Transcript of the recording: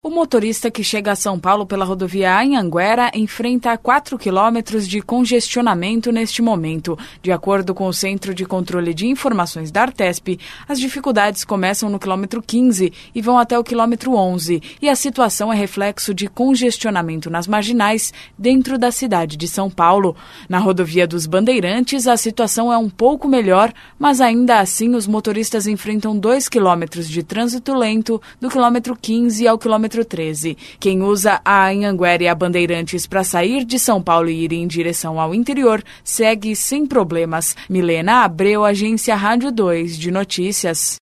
O motorista que chega a São Paulo pela rodovia Anhanguera enfrenta 4 quilômetros de congestionamento neste momento. De acordo com o Centro de Controle de Informações da Artesp, as dificuldades começam no quilômetro 15 e vão até o quilômetro 11, e a situação é reflexo de congestionamento nas marginais dentro da cidade de São Paulo. Na rodovia dos Bandeirantes, a situação é um pouco melhor, mas ainda assim os motoristas enfrentam 2 quilômetros de trânsito lento do quilômetro 15 ao quilômetro 13. Quem usa a Anhanguera e a Bandeirantes para sair de São Paulo e ir em direção ao interior segue sem problemas. Milena Abreu, Agência Rádio 2 de Notícias.